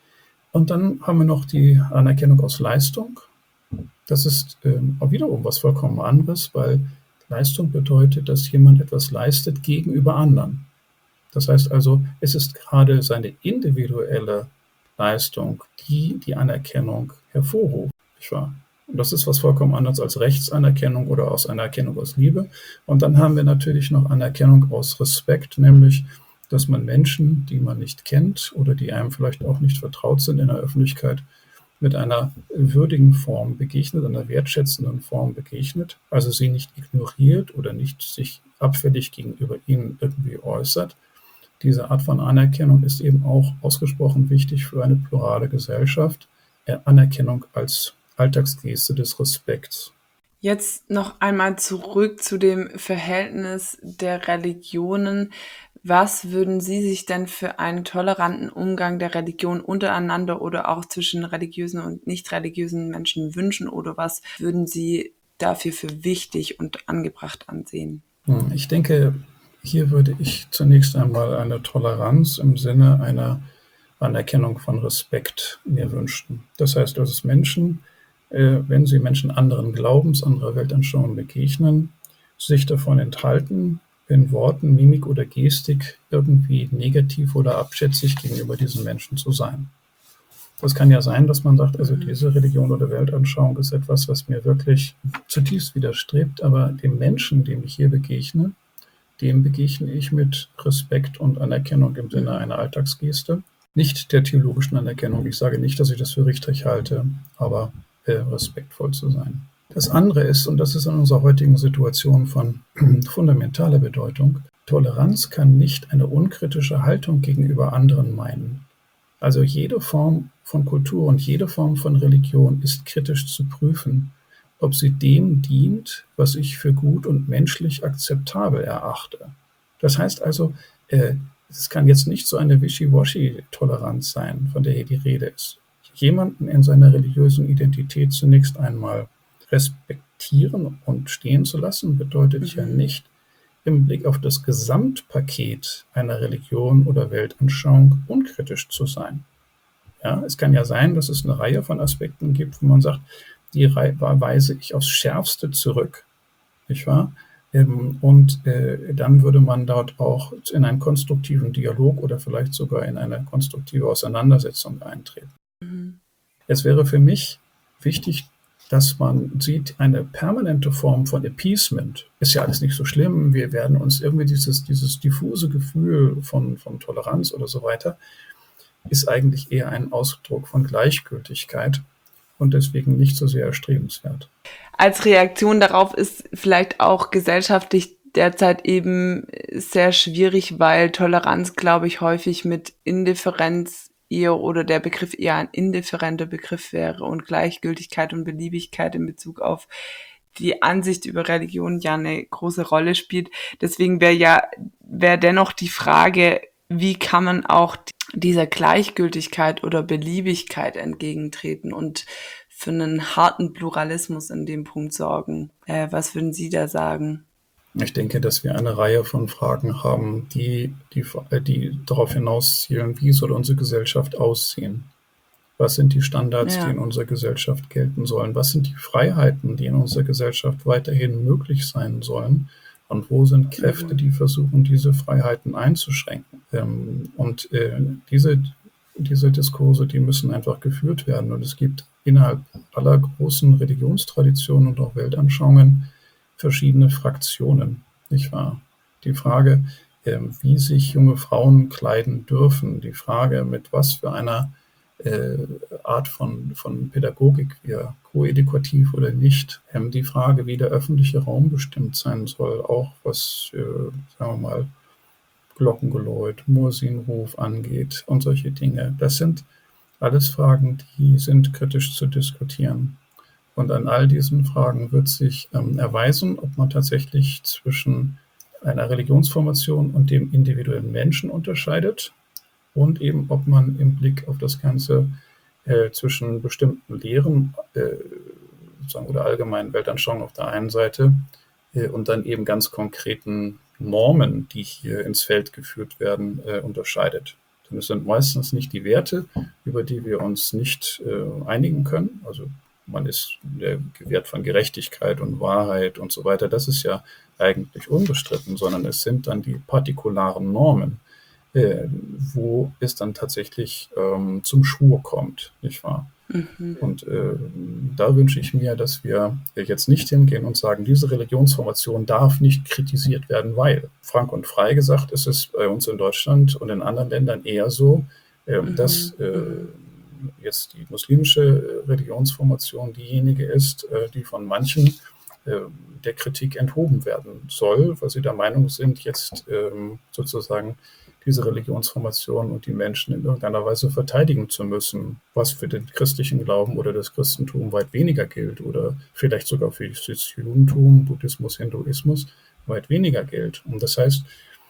Und dann haben wir noch die Anerkennung aus Leistung. Das ist ähm, auch wiederum was vollkommen anderes, weil Leistung bedeutet, dass jemand etwas leistet gegenüber anderen. Das heißt also, es ist gerade seine individuelle Leistung, die die Anerkennung hervorruft. Nicht wahr? Und das ist was vollkommen anderes als Rechtsanerkennung oder aus Anerkennung aus Liebe. Und dann haben wir natürlich noch Anerkennung aus Respekt, nämlich, dass man Menschen, die man nicht kennt oder die einem vielleicht auch nicht vertraut sind in der Öffentlichkeit, mit einer würdigen Form begegnet, einer wertschätzenden Form begegnet, also sie nicht ignoriert oder nicht sich abfällig gegenüber ihnen irgendwie äußert. Diese Art von Anerkennung ist eben auch ausgesprochen wichtig für eine plurale Gesellschaft. Anerkennung als Alltagsgeste des Respekts. Jetzt noch einmal zurück zu dem Verhältnis der Religionen. Was würden Sie sich denn für einen toleranten Umgang der Religion untereinander oder auch zwischen religiösen und nicht religiösen Menschen wünschen? Oder was würden Sie dafür für wichtig und angebracht ansehen? Ich denke, hier würde ich zunächst einmal eine Toleranz im Sinne einer Anerkennung von Respekt mir wünschen. Das heißt, dass es Menschen, äh, wenn sie Menschen anderen Glaubens, anderer Weltanschauung begegnen, sich davon enthalten, in Worten, Mimik oder Gestik irgendwie negativ oder abschätzig gegenüber diesen Menschen zu sein. Das kann ja sein, dass man sagt, also diese Religion oder Weltanschauung ist etwas, was mir wirklich zutiefst widerstrebt, aber dem Menschen, dem ich hier begegne, dem begegne ich mit Respekt und Anerkennung im Sinne einer Alltagsgeste. Nicht der theologischen Anerkennung. Ich sage nicht, dass ich das für richtig halte, aber äh, respektvoll zu sein. Das andere ist, und das ist in unserer heutigen Situation von fundamentaler Bedeutung, Toleranz kann nicht eine unkritische Haltung gegenüber anderen meinen. Also jede Form von Kultur und jede Form von Religion ist kritisch zu prüfen, ob sie dem dient, was ich für gut und menschlich akzeptabel erachte. Das heißt also, äh, es kann jetzt nicht so eine Wischiwaschi-Toleranz sein, von der hier die Rede ist. Jemanden in seiner religiösen Identität zunächst einmal respekt, akzeptieren und stehen zu lassen, bedeutet mhm. ja nicht, im Blick auf das Gesamtpaket einer Religion oder Weltanschauung unkritisch zu sein. Ja, es kann ja sein, dass es eine Reihe von Aspekten gibt, wo man sagt, die weise ich aufs Schärfste zurück, nicht wahr? Und äh, dann würde man dort auch in einen konstruktiven Dialog oder vielleicht sogar in eine konstruktive Auseinandersetzung eintreten. Mhm. Es wäre für mich wichtig, dass man sieht, eine permanente Form von Appeasement ist ja alles nicht so schlimm, wir werden uns irgendwie dieses, dieses diffuse Gefühl von, von Toleranz oder so weiter, ist eigentlich eher ein Ausdruck von Gleichgültigkeit und deswegen nicht so sehr erstrebenswert. Als Reaktion darauf ist vielleicht auch gesellschaftlich derzeit eben sehr schwierig, weil Toleranz, glaube ich, häufig mit Indifferenz eher oder der Begriff eher ein indifferenter Begriff wäre und Gleichgültigkeit und Beliebigkeit in Bezug auf die Ansicht über Religion ja eine große Rolle spielt. Deswegen wäre ja, wäre dennoch die Frage, wie kann man auch dieser Gleichgültigkeit oder Beliebigkeit entgegentreten und für einen harten Pluralismus in dem Punkt sorgen. Äh, was würden Sie da sagen? Ich denke, dass wir eine Reihe von Fragen haben, die, die, die darauf hinauszielen, wie soll unsere Gesellschaft aussehen? Was sind die Standards, ja. die in unserer Gesellschaft gelten sollen? Was sind die Freiheiten, die in unserer Gesellschaft weiterhin möglich sein sollen? Und wo sind Kräfte, die versuchen, diese Freiheiten einzuschränken? Ähm, und äh, diese, diese Diskurse, die müssen einfach geführt werden. Und es gibt innerhalb aller großen Religionstraditionen und auch Weltanschauungen verschiedene Fraktionen, nicht wahr? Die Frage, äh, wie sich junge Frauen kleiden dürfen, die Frage, mit was für einer äh, Art von, von Pädagogik wir koedukativ oder nicht, ähm, die Frage, wie der öffentliche Raum bestimmt sein soll, auch was, äh, sagen wir mal, Glockengeläut, Muezzinruf angeht und solche Dinge. Das sind alles Fragen, die sind kritisch zu diskutieren. Und an all diesen Fragen wird sich ähm, erweisen, ob man tatsächlich zwischen einer Religionsformation und dem individuellen Menschen unterscheidet und eben, ob man im Blick auf das Ganze äh, zwischen bestimmten Lehren äh, sozusagen, oder allgemeinen Weltanschauungen auf der einen Seite äh, und dann eben ganz konkreten Normen, die hier ins Feld geführt werden, äh, unterscheidet. Denn es sind meistens nicht die Werte, über die wir uns nicht äh, einigen können. Also man ist der Wert von Gerechtigkeit und Wahrheit und so weiter. Das ist ja eigentlich unbestritten, sondern es sind dann die partikularen Normen, äh, wo es dann tatsächlich ähm, zum Schwur kommt, nicht wahr? Mhm. Und äh, da wünsche ich mir, dass wir jetzt nicht hingehen und sagen, diese Religionsformation darf nicht kritisiert werden, weil frank und frei gesagt ist es bei uns in Deutschland und in anderen Ländern eher so, äh, mhm. dass äh, jetzt die muslimische Religionsformation diejenige ist, äh, die von manchen äh, der Kritik enthoben werden soll, weil sie der Meinung sind, jetzt ähm, sozusagen diese Religionsformation und die Menschen in irgendeiner Weise verteidigen zu müssen, was für den christlichen Glauben oder das Christentum weit weniger gilt oder vielleicht sogar für das Judentum, Buddhismus, Hinduismus weit weniger gilt. Und das heißt,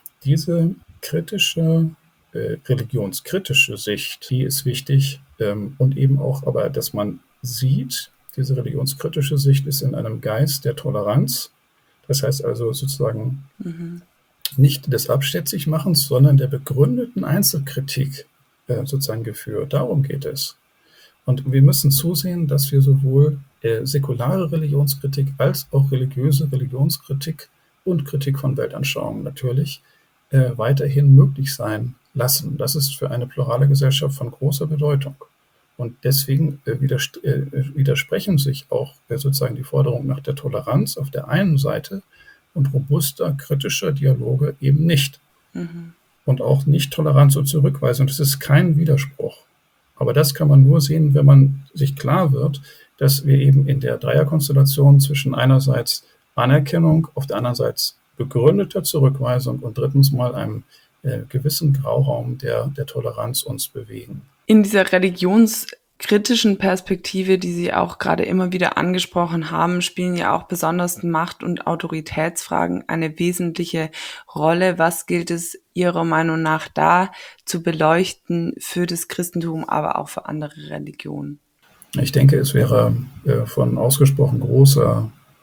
diese kritische, äh, religionskritische Sicht, die ist wichtig ähm, und eben auch, aber dass man sieht, diese religionskritische Sicht ist in einem Geist der Toleranz, das heißt also sozusagen mhm. nicht des Abschätzigmachens, sondern der begründeten Einzelkritik äh, sozusagen geführt. Darum geht es. Und wir müssen zusehen, dass wir sowohl äh, säkulare Religionskritik als auch religiöse Religionskritik und Kritik von Weltanschauungen natürlich äh, weiterhin möglich sein lassen. Das ist für eine plurale Gesellschaft von großer Bedeutung. Und deswegen äh, widers- äh, widersprechen sich auch äh, sozusagen die Forderung nach der Toleranz auf der einen Seite und robuster, kritischer Dialoge eben nicht. Mhm. Und auch nicht Toleranz und Zurückweisung. Das ist kein Widerspruch. Aber das kann man nur sehen, wenn man sich klar wird, dass wir eben in der Dreierkonstellation zwischen einerseits Anerkennung, auf der anderen Seite begründeter Zurückweisung und drittens mal einem äh, gewissen Grauraum der, der Toleranz uns bewegen. In dieser religionskritischen Perspektive, die Sie auch gerade immer wieder angesprochen haben, spielen ja auch besonders Macht- und Autoritätsfragen eine wesentliche Rolle. Was gilt es Ihrer Meinung nach da zu beleuchten für das Christentum, aber auch für andere Religionen? Ich denke, es wäre äh, von ausgesprochen großer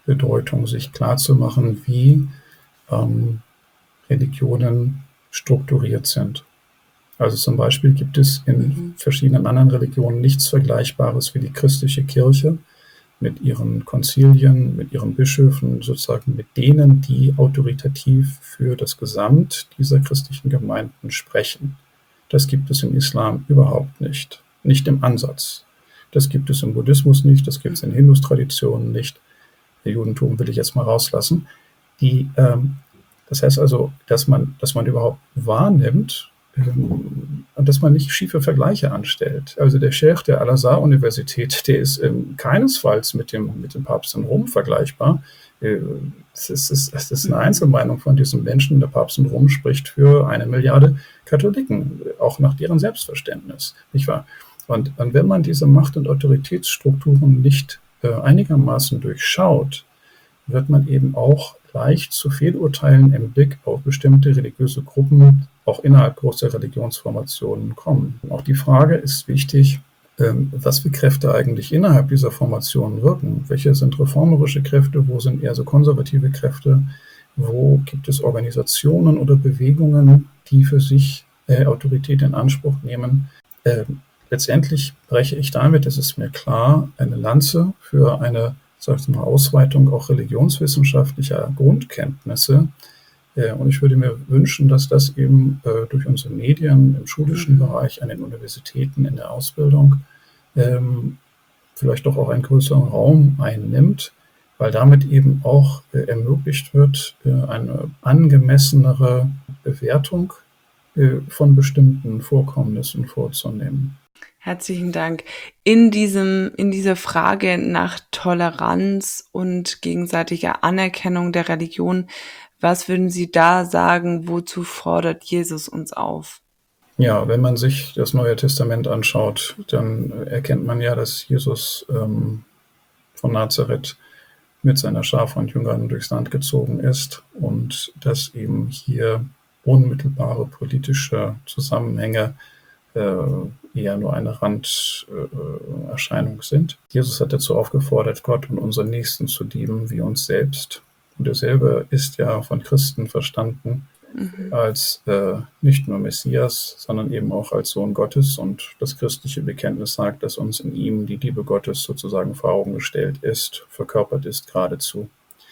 Bedeutung, sich klarzumachen, wie ähm, Religionen strukturiert sind. Also zum Beispiel gibt es in mhm. verschiedenen anderen Religionen nichts Vergleichbares wie die christliche Kirche mit ihren Konzilien, mit ihren Bischöfen, sozusagen mit denen, die autoritativ für das Gesamt dieser christlichen Gemeinden sprechen. Das gibt es im Islam überhaupt nicht, nicht im Ansatz. Das gibt es im Buddhismus nicht, das gibt es in Hindus-Traditionen nicht. Der Judentum will ich jetzt mal rauslassen. Die, ähm, das heißt also, dass man, dass man überhaupt wahrnimmt, ähm, dass man nicht schiefe Vergleiche anstellt. Also der Sheikh der Al-Azhar-Universität, der ist ähm, keinesfalls mit dem, mit dem Papst in Rom vergleichbar. Äh, es, ist, es ist eine Einzelmeinung von diesem Menschen. Der Papst in Rom spricht für eine Milliarde Katholiken, auch nach deren Selbstverständnis, nicht wahr? Und, und wenn man diese Macht- und Autoritätsstrukturen nicht äh, einigermaßen durchschaut, wird man eben auch leicht zu Fehlurteilen im Blick auf bestimmte religiöse Gruppen, auch innerhalb großer Religionsformationen kommen. Auch die Frage ist wichtig, ähm, was für Kräfte eigentlich innerhalb dieser Formationen wirken. Welche sind reformerische Kräfte, wo sind eher so konservative Kräfte, wo gibt es Organisationen oder Bewegungen, die für sich äh, Autorität in Anspruch nehmen. Ähm, Letztendlich breche ich damit, das ist mir klar, eine Lanze für eine, sag ich mal, Ausweitung auch religionswissenschaftlicher Grundkenntnisse. Und ich würde mir wünschen, dass das eben durch unsere Medien im schulischen Bereich, an den Universitäten, in der Ausbildung vielleicht doch auch einen größeren Raum einnimmt, weil damit eben auch ermöglicht wird, eine angemessenere Bewertung von bestimmten Vorkommnissen vorzunehmen. Herzlichen Dank. In diesem, in dieser Frage nach Toleranz und gegenseitiger Anerkennung der Religion, was würden Sie da sagen, wozu fordert Jesus uns auf? Ja, wenn man sich das Neue Testament anschaut, dann erkennt man ja, dass Jesus ähm, von Nazareth mit seiner Schar von Jüngern durchs Land gezogen ist und dass eben hier unmittelbare politische Zusammenhänge äh, eher nur eine Randerscheinung äh, sind. Jesus hat dazu aufgefordert, Gott und unseren Nächsten zu lieben wie uns selbst. Und er selber ist ja von Christen verstanden mhm. als äh, nicht nur Messias, sondern eben auch als Sohn Gottes. Und das christliche Bekenntnis sagt, dass uns in ihm die Liebe Gottes sozusagen vor Augen gestellt ist, verkörpert ist geradezu.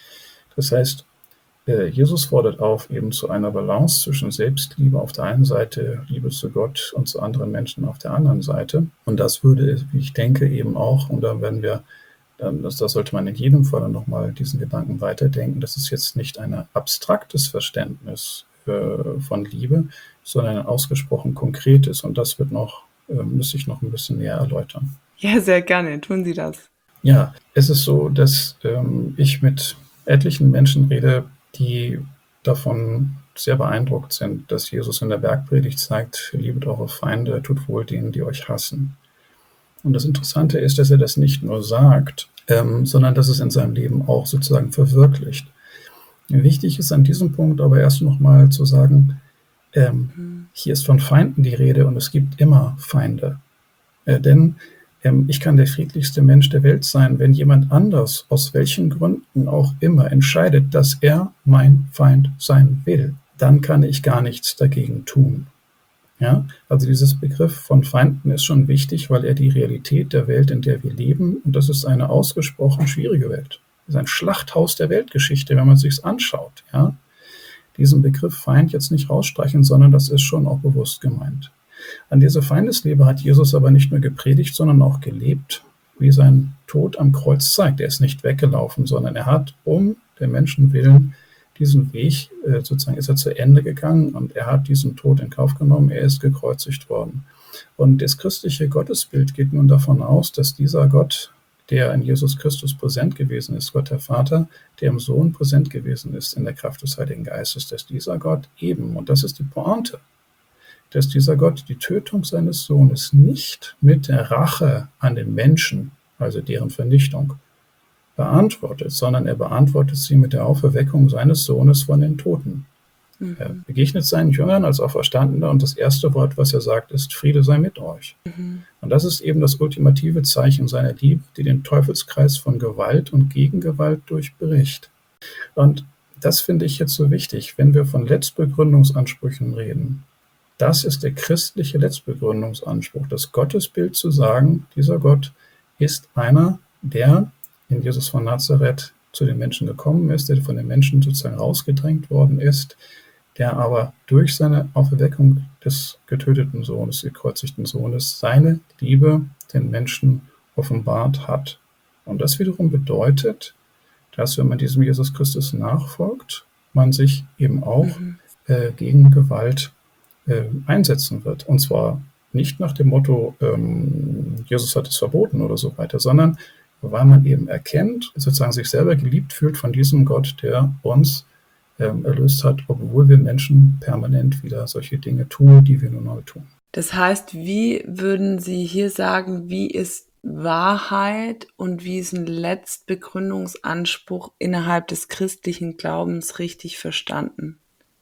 Das heißt, Jesus fordert auf eben zu einer Balance zwischen Selbstliebe auf der einen Seite, Liebe zu Gott und zu anderen Menschen auf der anderen Seite. Und das würde, wie ich denke, eben auch, und da werden wir, das, das sollte man in jedem Fall nochmal diesen Gedanken weiterdenken, das ist jetzt nicht ein abstraktes Verständnis äh, von Liebe, sondern ein ausgesprochen konkretes. Und das wird noch, äh, müsste ich noch ein bisschen näher erläutern. Ja, sehr gerne. Tun Sie das. Ja, es ist so, dass ähm, ich mit etlichen Menschen rede, die davon sehr beeindruckt sind, dass Jesus in der Bergpredigt sagt, liebet eure Feinde, tut wohl denen, die euch hassen. Und das Interessante ist, dass er das nicht nur sagt, ähm, sondern dass es in seinem Leben auch sozusagen verwirklicht. Wichtig ist an diesem Punkt aber erst nochmal zu sagen, ähm, mhm. hier ist von Feinden die Rede und es gibt immer Feinde. Äh, denn Ich kann der friedlichste Mensch der Welt sein, wenn jemand anders, aus welchen Gründen auch immer, entscheidet, dass er mein Feind sein will. Dann kann ich gar nichts dagegen tun. Ja? Also dieses Begriff von Feinden ist schon wichtig, weil er die Realität der Welt, in der wir leben, und das ist eine ausgesprochen schwierige Welt. Das ist ein Schlachthaus der Weltgeschichte, wenn man es sich anschaut. Ja? Diesen Begriff Feind jetzt nicht rausstreichen, sondern das ist schon auch bewusst gemeint. An diese Feindesliebe hat Jesus aber nicht nur gepredigt, sondern auch gelebt, wie sein Tod am Kreuz zeigt. Er ist nicht weggelaufen, sondern er hat um der Menschen willen diesen Weg, äh, sozusagen ist er zu Ende gegangen und er hat diesen Tod in Kauf genommen, er ist gekreuzigt worden. Und das christliche Gottesbild geht nun davon aus, dass dieser Gott, der in Jesus Christus präsent gewesen ist, Gott der Vater, der im Sohn präsent gewesen ist in der Kraft des Heiligen Geistes, dass dieser Gott eben, und das ist die Pointe, dass dieser Gott die Tötung seines Sohnes nicht mit der Rache an den Menschen, also deren Vernichtung, beantwortet, sondern er beantwortet sie mit der Auferweckung seines Sohnes von den Toten. Mhm. Er begegnet seinen Jüngern als Auferstandener und das erste Wort, was er sagt, ist: Friede sei mit euch. Mhm. Und das ist eben das ultimative Zeichen seiner Liebe, die den Teufelskreis von Gewalt und Gegengewalt durchbricht. Und das finde ich jetzt so wichtig, wenn wir von Letztbegründungsansprüchen reden. Das ist der christliche Letztbegründungsanspruch, das Gottesbild zu sagen, dieser Gott ist einer, der in Jesus von Nazareth zu den Menschen gekommen ist, der von den Menschen sozusagen rausgedrängt worden ist, der aber durch seine Auferweckung des getöteten Sohnes, gekreuzigten Sohnes, seine Liebe den Menschen offenbart hat. Und das wiederum bedeutet, dass, wenn man diesem Jesus Christus nachfolgt, man sich eben auch Mhm. äh, gegen Gewalt äh, einsetzen wird. Und zwar nicht nach dem Motto, ähm, Jesus hat es verboten oder so weiter, sondern weil man eben erkennt, sozusagen sich selber geliebt fühlt von diesem Gott, der uns ähm, erlöst hat, obwohl wir Menschen permanent wieder solche Dinge tun, die wir nun mal tun. Das heißt, wie würden Sie hier sagen, wie ist Wahrheit und wie ist ein Letztbegründungsanspruch innerhalb des christlichen Glaubens richtig verstanden?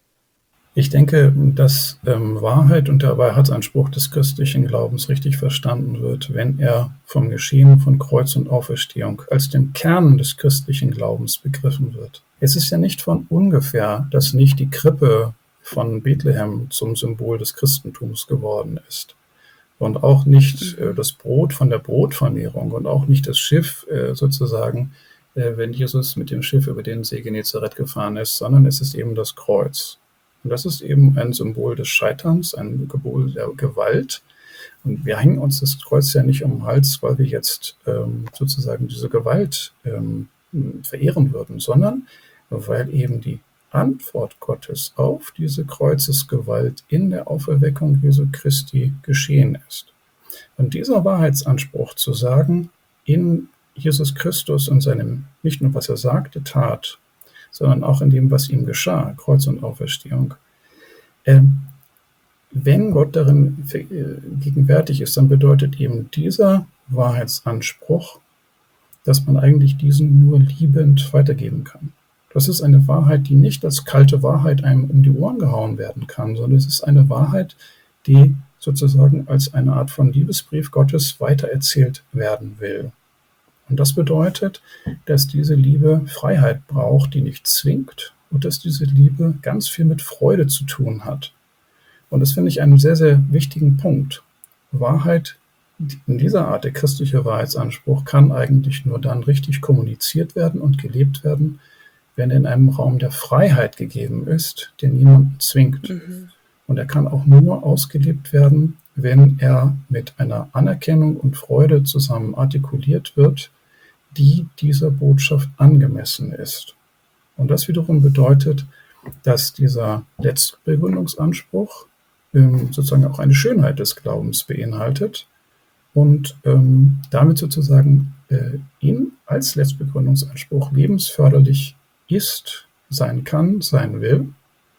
Ich denke, dass ähm, Wahrheit und der Wahrheitsanspruch des christlichen Glaubens richtig verstanden wird, wenn er vom Geschehen von Kreuz und Auferstehung als dem Kern des christlichen Glaubens begriffen wird. Es ist ja nicht von ungefähr, dass nicht die Krippe von Bethlehem zum Symbol des Christentums geworden ist. Und auch nicht äh, das Brot von der Brotvermehrung und auch nicht das Schiff äh, sozusagen, äh, wenn Jesus mit dem Schiff über den See Genezareth gefahren ist, sondern es ist eben das Kreuz. Und das ist eben ein Symbol des Scheiterns, ein Symbol der Gewalt. Und wir hängen uns das Kreuz ja nicht um den Hals, weil wir jetzt ähm, sozusagen diese Gewalt ähm, verehren würden, sondern weil eben die Antwort Gottes auf diese Kreuzesgewalt in der Auferweckung Jesu Christi geschehen ist. Und dieser Wahrheitsanspruch zu sagen, in Jesus Christus und seinem, nicht nur was er sagte, tat, sondern auch in dem, was ihm geschah, Kreuz und Auferstehung. Ähm, wenn Gott darin äh, gegenwärtig ist, dann bedeutet eben dieser Wahrheitsanspruch, dass man eigentlich diesen nur liebend weitergeben kann. Das ist eine Wahrheit, die nicht als kalte Wahrheit einem um die Ohren gehauen werden kann, sondern es ist eine Wahrheit, die sozusagen als eine Art von Liebesbrief Gottes weitererzählt werden will. Und das bedeutet, dass diese Liebe Freiheit braucht, die nicht zwingt, und dass diese Liebe ganz viel mit Freude zu tun hat. Und das finde ich einen sehr, sehr wichtigen Punkt. Wahrheit, in dieser Art, der christliche Wahrheitsanspruch, kann eigentlich nur dann richtig kommuniziert werden und gelebt werden, wenn er in einem Raum der Freiheit gegeben ist, der niemanden zwingt. Mhm. Und er kann auch nur ausgelebt werden, wenn er mit einer Anerkennung und Freude zusammen artikuliert wird, die dieser Botschaft angemessen ist. Und das wiederum bedeutet, dass dieser Letztbegründungsanspruch ähm, sozusagen auch eine Schönheit des Glaubens beinhaltet und ähm, damit sozusagen äh, ihn als Letztbegründungsanspruch lebensförderlich ist, sein kann, sein will.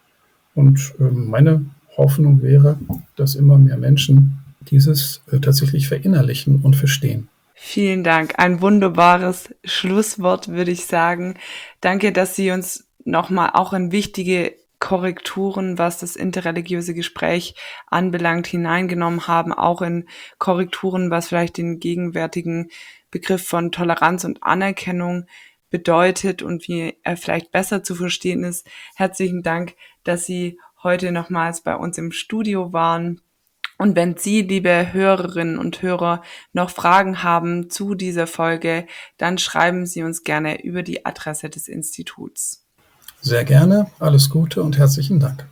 Und ähm, meine Hoffnung wäre, dass immer mehr Menschen dieses äh, tatsächlich verinnerlichen und verstehen. Vielen Dank. Ein wunderbares Schlusswort, würde ich sagen. Danke, dass Sie uns nochmal auch in wichtige Korrekturen, was das interreligiöse Gespräch anbelangt, hineingenommen haben, auch in Korrekturen, was vielleicht den gegenwärtigen Begriff von Toleranz und Anerkennung bedeutet und wie er vielleicht besser zu verstehen ist. Herzlichen Dank, dass Sie heute nochmals bei uns im Studio waren. Und wenn Sie, liebe Hörerinnen und Hörer, noch Fragen haben zu dieser Folge, dann schreiben Sie uns gerne über die Adresse des Instituts. Sehr gerne, alles Gute und herzlichen Dank.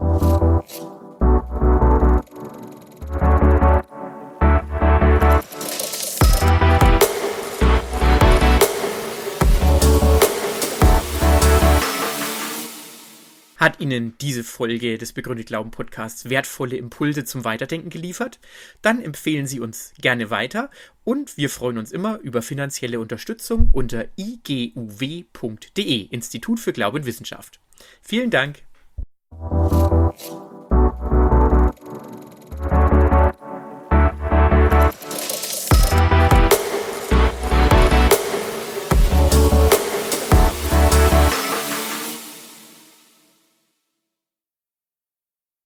Hat Ihnen diese Folge des Begründet Glauben Podcasts wertvolle Impulse zum Weiterdenken geliefert? Dann empfehlen Sie uns gerne weiter und wir freuen uns immer über finanzielle Unterstützung unter i g u w punkt d e, Institut für Glaube und Wissenschaft. Vielen Dank!